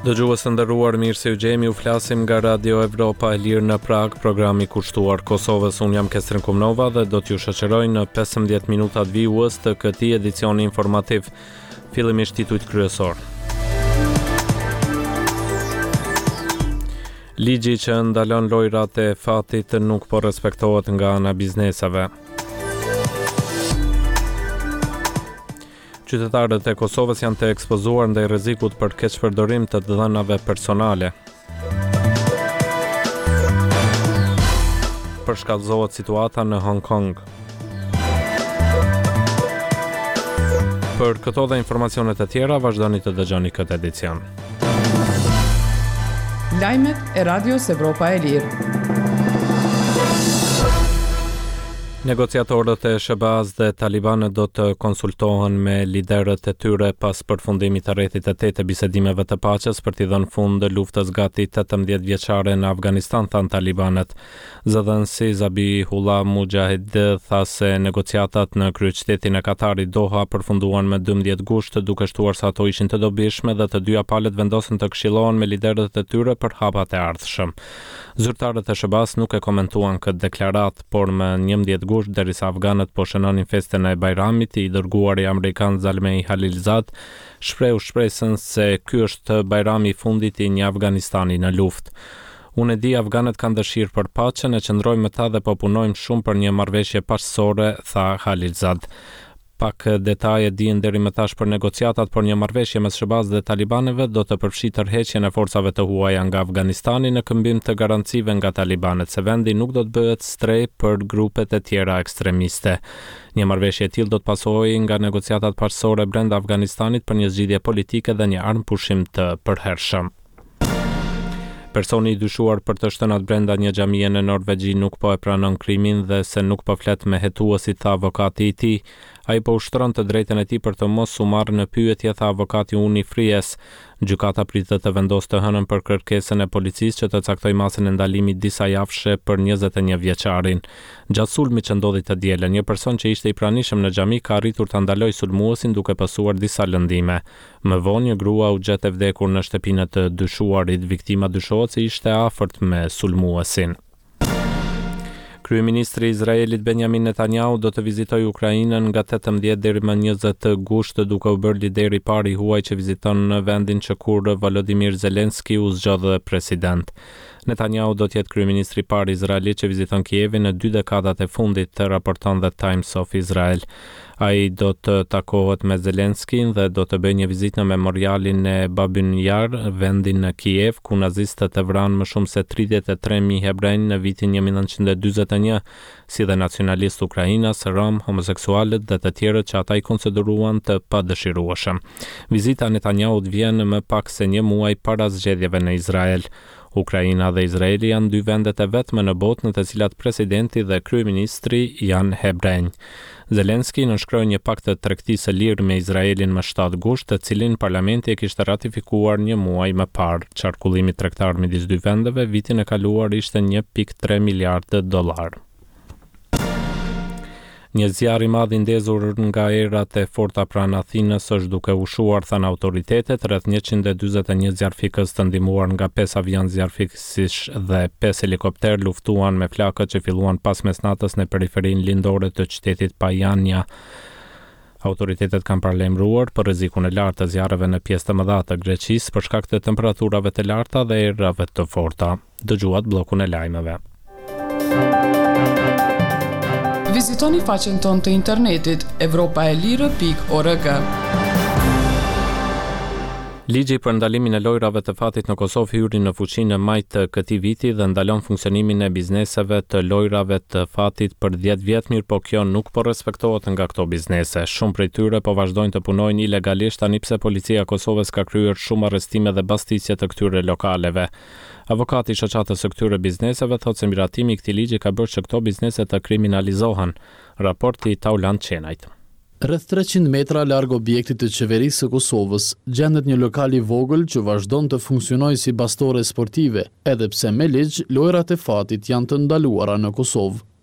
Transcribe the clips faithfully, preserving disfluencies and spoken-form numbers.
Dëgjues të nderuar, mirë se u gjemi, u flasim nga Radio Evropa e Lirë në Prag, programi kushtuar Kosovës. Unë jam Kestrin Kumnova dhe do t'ju shoqëroj në pesëmbëdhjetë minutat vijues të këtij edicioni informativ. Fillimisht titujt kryesor. Ligji që ndalon lojrat e fatit nuk po respektohet nga ana bizneseve. Qytetarët e Kosovës janë të ekspozuar ndaj rrezikut për keqpërdorim të dhënave personale. Përshkallëzohet situata në Hong Kong. Për këto dhe informacionet e tjera, vazhdoni të dëgjoni këtë edicion. Lajmet e Radios Evropa e Lirë. Negociatorët e Shebaz dhe Talibanët do të konsultohen me liderët e tyre pas përfundimit të rrethit të tetë të bisedimeve të paqes për t'i dhënë fund luftës gati tetëmbëdhjetë vjeçare në Afganistan, thanë Talibanët. Zëdhënësi Zabihullah Mujahid tha se negociatat në kryeqytetin e Katarit Doha përfunduan me dymbëdhjetë gusht, duke shtuar se ato ishin të dobishme dhe të dyja palët vendosën të këshillohen me liderët e tyre për hapat e ardhshëm. Zyrtarët e Shebaz nuk e komentuan këtë deklarat, por më njëmbëdhjetë gusht derisa afganët po shënonin festën e Bajramit, i dërguari amerikan Zalmay Khalilzad shprehu shpresën se ky është Bajrami i fundit i një Afganistani në luftë. Unë e di afganët kanë dëshirë për paqen, e qëndrojmë me ta dhe po punojmë shumë për një marrëveshje paqësore, tha Khalilzad. Pak detaje dihen deri më tash për negociatat, por një marrëveshje mes Shebaz dhe talibanëve do të përfshijë tërheqjen e forcave të huaja nga Afganistani në këmbim të garancive nga talibanët se vendi nuk do të bëhet strej për grupet e tjera ekstremiste. Një marrëveshje e tillë do të pasojë nga negociatat paqësore brenda Afganistanit për një zgjidhje politike dhe një armpushim të përhershëm. Personi i dyshuar për të shtënat brenda një xhamie në Norvegji nuk po e pranon krimin dhe se nuk po flet me hetuesit, tha avokati i tij. Ai po ushtron të drejtën e tij për të mos u marrë në pyetje, tha avokati Uni Fries. Gjykata pritet të vendosë të hënën për kërkesën e policisë që të caktojë masën e ndalimit disa javshe për njëzet e një vjeçarin. Gjatë sulmit që ndodhi të dielën, një person që ishte i pranishëm në xhami ka arritur ta ndalojë sulmuesin duke pasur disa lëndime. Më vonë një grua u gjet e vdekur në shtëpinë të dyshuarit. Viktima dyshohet se ishte afërt me sulmuesin. Kryeministri i Izraelit Benjamin Netanyahu do të vizitojë Ukrainën nga tetëmbëdhjetë deri më njëzet gusht, duke u bërë lideri i parë i huaj që viziton në vendin që kur Volodymyr Zelensky u zgjodh president. Netanyahu do të jetë kryeministri i parë i Izraelit që viziton Kievin në dy dekadat e fundit, të raporton The Times of Israel. Ai do të takohet me Zelenskyn dhe do të bëjë një vizitë në memorialin e Babyn Yar, vendin në Kiev, ku nazistët e vranë më shumë se tridhjetë e tre mijë hebrejnë në vitin një mijë nëntëqind e dyzet e një, si dhe nacionalistë ukrainas, rom, homoseksualët dhe të tjerët që ata i konsideruan të padëshirueshëm. Vizita e Netanyahut vjen më pak se një muaj para zgjedhjeve në Izrael. Ukraina dhe Izraeli janë dy vendet e vetme në botë në të cilat presidenti dhe kryeministri janë hebrejnë. Zelensky nënshkroi një pakt të tregtisë së lirë me Izraelin më shtatë gusht, të cilin parlamenti e kishte ratifikuar një muaj më parë. Qarkullimi tregtar midis dy vendeve vitin e kaluar ishte një pikë tre miliardë dollar. Një zjarr i madh i ndezur nga erat e forta pranë Athinës është duke ushuar, thanë autoritetet. Rreth njëqind e dyzet e një zjarrfikës të ndihmuar nga pesë avion zjarrfikësish dhe pesë helikopter luftuan me flakët që filluan pas mesnatës në periferinë lindore të qytetit Pajania. Autoritetet kanë paralajmëruar për rrezikun e lartë të zjarreve në pjesë të mëdha të Greqisë për shkak të temperaturave të larta dhe erave të forta. Dëgjuat bllokun e lajmeve. Vizitoni faqen tonë të internetit evropaelire pikë org. Ligji për ndalimin e lojrave të fatit në Kosovë hyri në fuqi në maj të këtij viti dhe ndalon funksionimin e bizneseve të lojrave të fatit për dhjetë vjet, mirë po kjo nuk po respektohet nga këto biznese. Shumë prej tyre po vazhdojnë të punojnë ilegalisht, tani pse policia e Kosovës ka kryer shumë arrestime dhe bastisje të këtyre lokaleve. Avokati i shoqatës së këtyre bizneseve thotë se miratimi i këtij ligji ka bërë që këto biznese të kriminalizohen. Raporti Tauland Qenajt. Rreth treqind metra larg objektit të qeverisë së Kosovës, gjendet një lokal i vogël që vazhdon të funksionojë si bastore sportive, edhe pse me ligj lojrat e fatit janë të ndaluara në Kosovë.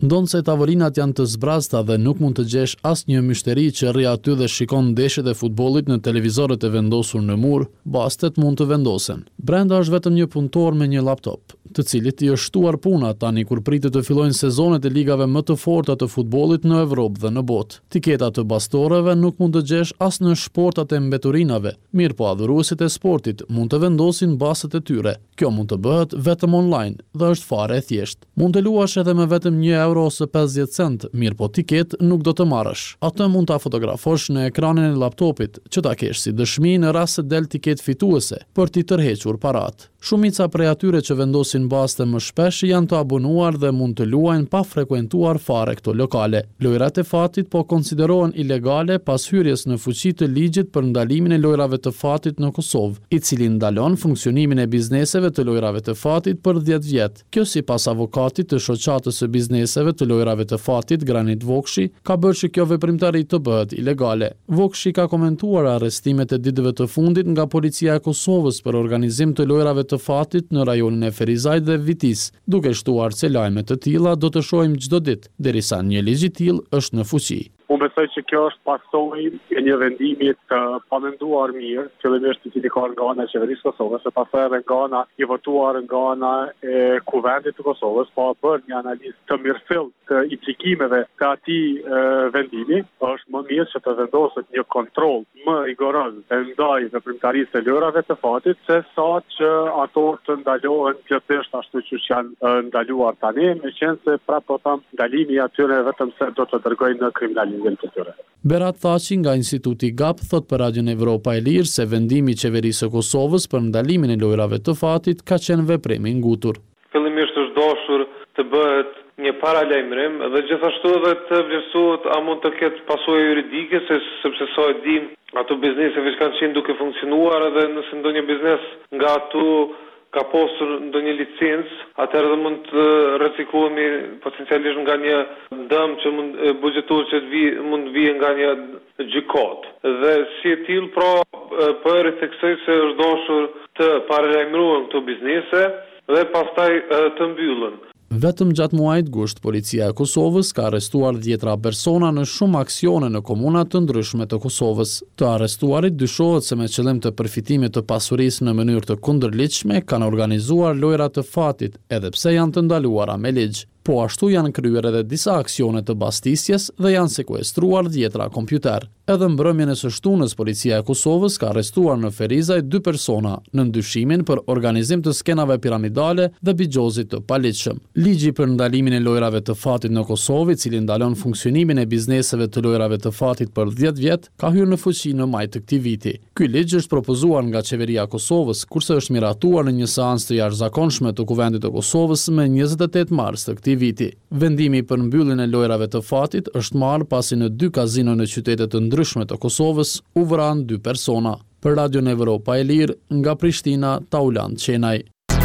Ndonë se tavolinat janë të zbrazta dhe nuk mund të gjesh asnjë myshteri që rri aty dhe shikon ndeshjet e futbollit në televizorët e vendosur në mur, bastet mund të vendosen. Brenda është vetëm një punëtor me një laptop, të cilit i është shtuar puna tani kur pritet të fillojnë sezonet e ligave më të forta të futbollit në Evropë dhe në botë. Tiketa të bastoreve nuk mund të gjesh as në shportat e mbeturinave, mirë po adhuruesit e sportit mund të vendosin baset e tyre. Kjo mund të bëhet vetëm online dhe është fare e thjeshtë. Mund të luash edhe me vetëm një euro ose pesëdhjetë cent, mirë po tiket nuk do të marrësh. Atë mund ta fotografosh në ekranin e laptopit, që ta kesh si dëshmi në rast se del tiket fituese për t'i tërhequr parat. Shumica prej atyre që vendosin baste më shpesh janë të abonuar dhe mund të luajnë pa frekuentuar fare këto lokale. Lojrat e fatit po konsiderohen ilegale pas hyrjes në fuqi të ligjit për ndalimin e lojrave të fatit në Kosovë, i cili ndalon funksionimin e bizneseve të lojrave të fatit për dhjetë vjet. Kjo sipas avokatit të shoqatës së bizneseve të lojrave të fatit, Granit Vokshi, ka bërë që kjo veprimtari të bëhet ilegale. Vokshi ka komentuar arrestimet e ditëve të fundit nga policia e Kosovës për organizim të lojrave të fatit në rajonin e Ferizajt dhe Vitis, duke shtuar se lajme të tilla do të shohim çdo ditë, derisa një ligj i tillë është në fuqi. Unë besoj që kjo është pasojë e një vendimi të pamenduar mirë, fillimisht i cili ka nga ana e qeverisë së Kosovës, e pastaj edhe nga ana i votuar nga ana e kuvendit të Kosovës, pa bërë një analizë të mirëfillt të implikimeve të atij vendimi, është më mirë që të vendoset një kontroll më rigoroz ndaj veprimtarisë së lojrave të fatit, se sa që ato të ndalohen plotësisht ashtu siç janë ndaluar tani, meqense prapë po them ndalimi i atyre vetëm se do të dërgojnë në kriminalitet. Berat Thaçi nga Instituti G A P thot për Radion Evropa e Lirë se vendimi i qeverisë së Kosovës për ndalimin e lojrave të fatit ka qenë veprim i ngutur. Fillimisht është dashur të bëhet një paralajmërim dhe gjithashtu edhe të vlerësohet a mund të ketë pasojë juridike, se sepse sa e dim ato bizneseve që kanë qenë duke funksionuar, edhe nëse ndonjë biznes nga ato ka posur ndonjë licencë, atëherë dhe mund të rrecikohemi potencialisht nga një dëm që mund buxhetor që vi, mund të vijë nga një gjykat. Dhe si e tillë pra për theksoj se është dashur të paralajmërohen këto biznese dhe pastaj të mbyllen. Vetëm gjatë muajit gusht, policia e Kosovës ka arrestuar dhjetra persona në shumë aksione në komuna të ndryshme të Kosovës. Të arrestuarit dyshohet se me qëllim të përfitimit të pasurisë në mënyrë të kundërligjshme kanë organizuar lojra të fatit, edhe pse janë të ndaluara me ligj. Po ashtu janë kryer edhe disa aksione të bastisjes dhe janë sekuestruar dhjetra kompjuter. Edhe mbrëmjen e së shtunës, policia e Kosovës ka arrestuar në Ferizaj dy persona në ndyshimin për organizim të skenave piramidale dhe bigjozit të paligjshëm. Ligji për ndalimin e lojrave të fatit në Kosovë, i cili ndalon funksionimin e bizneseve të lojrave të fatit për dhjetë vjet, ka hyrë në fuqi në maj të këtij viti. Ky ligj është propozuar nga qeveria e Kosovës, kurse është miratuar në një seancë të jashtëzakonshme të Kuvendit të Kosovës më njëzet e tetë mars të këtij viti. Vendimi për mbylljen e lojrave të fatit është marrë pasi në dy kazino në qytete të ndryshme të Kosovës u vranë dy persona. Për Radion Evropa e Lirë, nga Prishtina, Taulant Qenaj.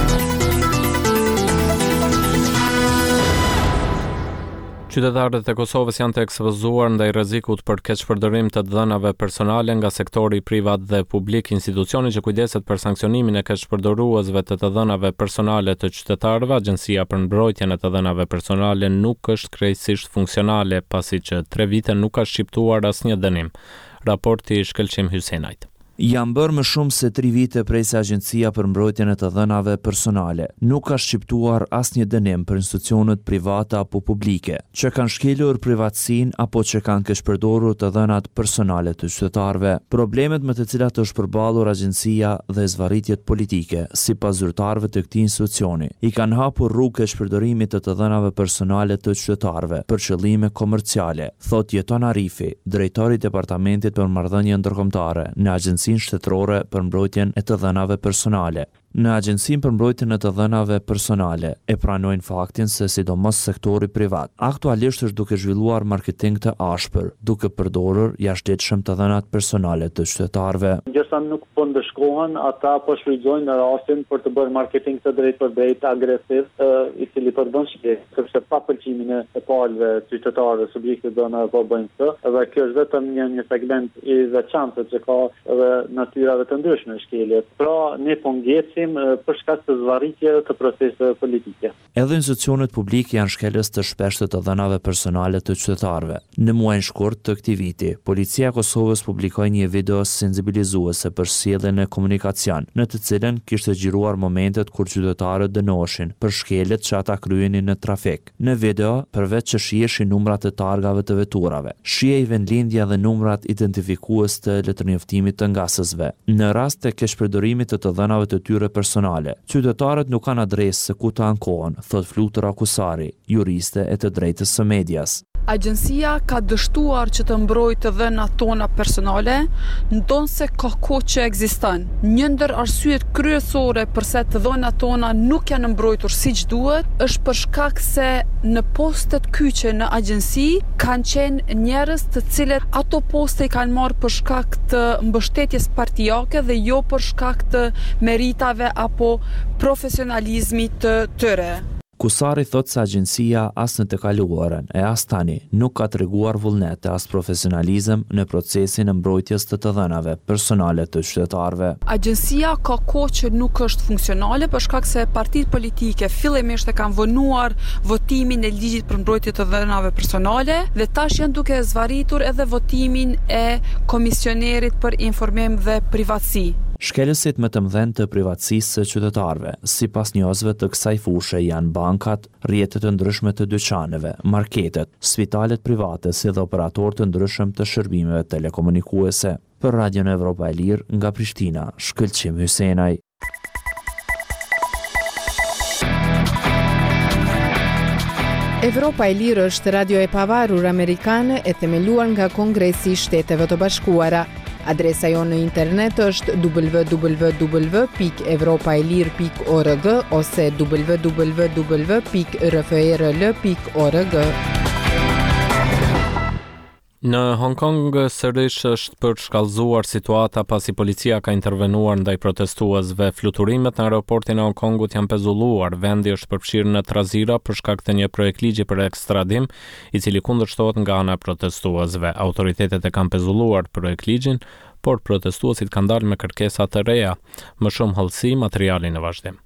Qytetarët e Kosovës janë të ekspozuar ndaj rrezikut për keqpërdorim të dhënave personale nga sektori privat dhe publik. Institucioni që kujdeset për sanksionimin e keqpërdoruesve të të dhënave personale të qytetarëve, Agjencia për Mbrojtjen e të dhënave personale, nuk është krejtësisht funksionale, pasi që tre vite nuk ka shqiptuar asnjë dënim. Raporti i Shkëlqim Hysenajt. Janë bërë më shumë se tri vite prej se Agjencia për Mbrojtjen e të dhënave personale nuk ka shqiptuar asnjë dënim për institucionet private apo publike që kanë shkelur privatësinë apo që kanë keqpërdorur të dhënat personale të qytetarëve. Problemet me të cilat është përballur agjencia dhe zvarritjet politike sipas zyrtarëve të këtij institucioni i kanë hapur rrugë keqpërdorimit të të dhënave personale të qytetarëve për qëllime komerciale, thot Jeton Arifi, drejtori i Departamentit për Marrëdhënie Ndërkombëtare në Agjencinë Shtetërore për Mbrojtjen e të dhënave personale. Në Agjencinë për Mbrojtjen e të dhënave personale e pranojnë faktin se sidomos sektori privat aktualisht është duke zhvilluar marketing të ashpër, duke përdorur jashtëligjshëm të dhënat personale të qytetarëve. Gjësa nuk po ndëshkohen, ata po shfrytëzojnë në rastin për të bërë marketing të drejtë për drejtë agresiv, i cili po bën shkë, sepse pa pëlqimin e palëve qytetarëve, subjekte dhëna po bëjnë këtë, dhe kjo është vetëm një, një segment i veçantë që ka edhe natyrave të ndryshme shkelje. Pra ne po ngjesim shkrim për shkak të zvarritjeve të proceseve politike. Edhe institucionet publike janë shkelës të shpeshtë të dhënave personale të qytetarëve. Në muajin shkurt të këtij viti, Policia e Kosovës publikoi një video sensibilizuese për sjelljen e komunikacion, në të cilën kishte xhiruar momentet kur qytetarët dënoheshin për shkeljet që ata kryenin në trafik. Në video, përveç që shiheshin numrat e targave të veturave, shihej vendlindja dhe numrat identifikues të letërnjoftimit të ngasësve. Në rast të keqpërdorimit të të dhënave të tyre personale, qytetarët nuk kanë adresë se ku të ankohen, thot Flutur Akusari, juriste e të drejtës së medias. Agjencia ka dështuar që të mbrojë të dhënat tona personale, ndonse ka kohë që ekziston. Një ndër arsyet kryesore pse të dhënat tona nuk janë mbrojtur siç duhet, është për shkak se në postet kyçe në agjenci kanë qenë njerëz të cilët ato poste i kanë marrë për shkak të mbështetjes partijake dhe jo për shkak të meritave apo profesionalizmit të tyre. Kusari thot se agjencia as në të kaluarën e as tani nuk ka treguar vullnet e as profesionalizëm në procesin e mbrojtjes të të dhënave personale të qytetarëve. Agjencia ka kohë që nuk është funksionale për shkak se partitë politike fillimisht e kanë vonuar votimin e ligjit për mbrojtje të dhënave personale dhe tash janë duke zvarritur edhe votimin e komisionerit për informim dhe privatësi. Shkelësit më të mëdhenj të privatësisë së qytetarëve, sipas njohësve të kësaj fushë janë bankat, rrjetet të ndryshme të dyqaneve, marketet, spitalet private si dhe operatorë të ndryshëm të shërbimeve telekomunikuese. Për Radion Evropa e Lirë nga Prishtina, Shkëlqim Hysenaj. Evropa e Lirë është radio e pavarur amerikane e themeluar nga Kongresi i Shteteve të Bashkuara. Adresa jonë në internet është w w w pikë evropaelir pikë org ose w w w pikë r f r l pikë org. Në Hong Kong sërish është përshkallëzuar situata pasi policia ka intervenuar ndaj protestuesve. Fluturimet në aeroportin e Hong Kongut janë pezulluar. Vendi është përfshirë në trazira për shkak të një projekt ligji për ekstradim, i cili kundërshtohet nga ana e protestuesve. Autoritetet e kanë pezulluar projekt ligjin, por protestuesit kanë dalë me kërkesa të reja. Më shumë hollësi, materiali në vazhdim.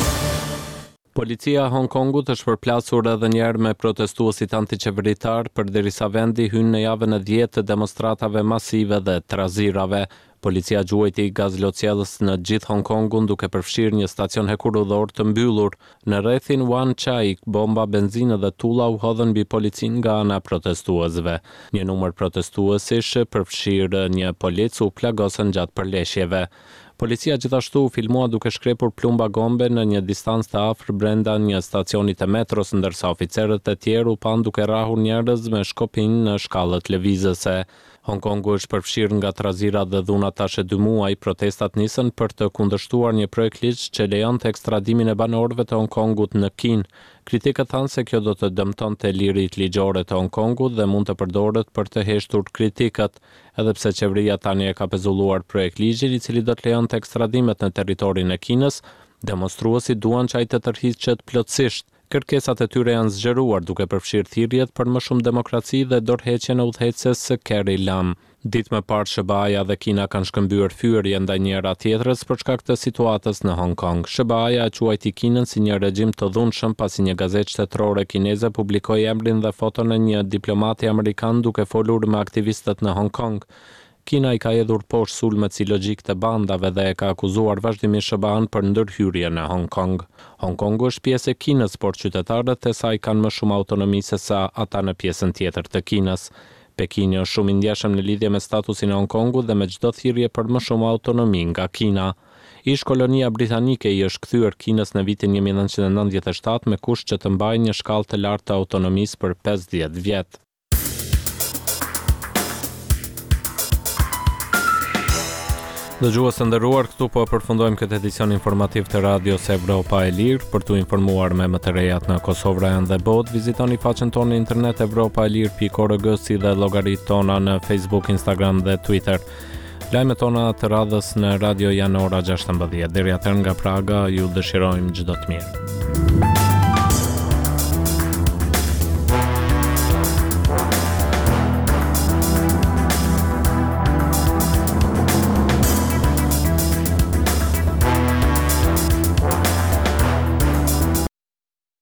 Policia e Hong Kongut është përplasur edhe një herë me protestuesit antiqeveritar përderisa vendi hyn në javën e dhjetë të demonstratave masive dhe trazirave. Policia gjuajti gazlocjellës në gjithë Hong Kongun duke përfshirë një stacion hekurudhor të mbyllur. Në rrethin Wan Chai, bomba benzinë dhe tulla u hodhën mbi policin nga ana e protestuesve. Një numër protestuesish përfshirë një polic u plagosën gjatë përleshjeve. Policia gjithashtu u filmua duke shkrepur plumba gombe në një distancë të afër brenda një stacioni të metros, ndërsa oficerët e tjerë u pan duke rrahur njerëz me shkopin në shkallët lëvizëse. Hong Kongu është përfshirë nga trazira dhe dhuna tash e dy muaj. Protestat nisën për të kundërshtuar një projekt ligj që lejon të ekstradimin e banorëve të Hong Kongut në Kinë. Kritikët thanë se kjo do të dëmtonte liritë ligjore të Hong Kongut dhe mund të përdoret për të heshtur kritikët, edhe pse qeveria tani e ka pezulluar projekt ligjin i cili do të lejon të ekstradimet në territorin e Kinës. Demonstruesit duan që ai të tërhiqet plotësisht. Kërkesat e tyre janë zgjeruar duke përfshirë thirrjet për më shumë demokraci dhe dorëheqjen e udhëheqëses së Carrie Lam. Ditë më parë Sh B A-ja dhe Kina kanë shkëmbyer fyerje ndaj njëra tjetrës për shkak të situatës në Hong Kong. Sh B A-ja e quajti Kinën si një regjim të dhunshëm pasi një gazetë shtetërore kineze publikoi emrin dhe foton e një diplomati amerikan duke folur me aktivistët në Hong Kong. Kina i ka hedhur poshtë sulmet si logjik të bandave dhe e ka akuzuar vazhdimisht Sh B A-n për ndërhyrje në Hong Kong. Hong Kongu është pjesë e Kinës, por qytetarët e saj kanë më shumë autonomi se sa ata në pjesën tjetër të Kinës. Pekini është shumë i ndjeshëm në lidhje me statusin e Hong Kongut dhe me çdo thirrje për më shumë autonomi nga Kina. Ish kolonia britanike i është kthyer Kinës në vitin një mijë nëntëqind e nëntëdhjetë e shtatë me kusht që të mbajë një shkallë të lartë të autonomisë për pesëdhjetë vjet. Dëgjues të nderuar, këtu po përfundojmë këtë edicion informativ të radios Evropa e Lirë. Për t'u informuar me më të rejat në Kosovë, Rajan dhe botë, vizitoni faqen tonë në internet evropaelir pikë org si dhe llogaritë tona në Facebook, Instagram dhe Twitter. Lajmet tona të radhës në radio janë ora gjashtëmbëdhjetë. Deri atëherë nga Praga ju dëshirojmë çdo të mirë.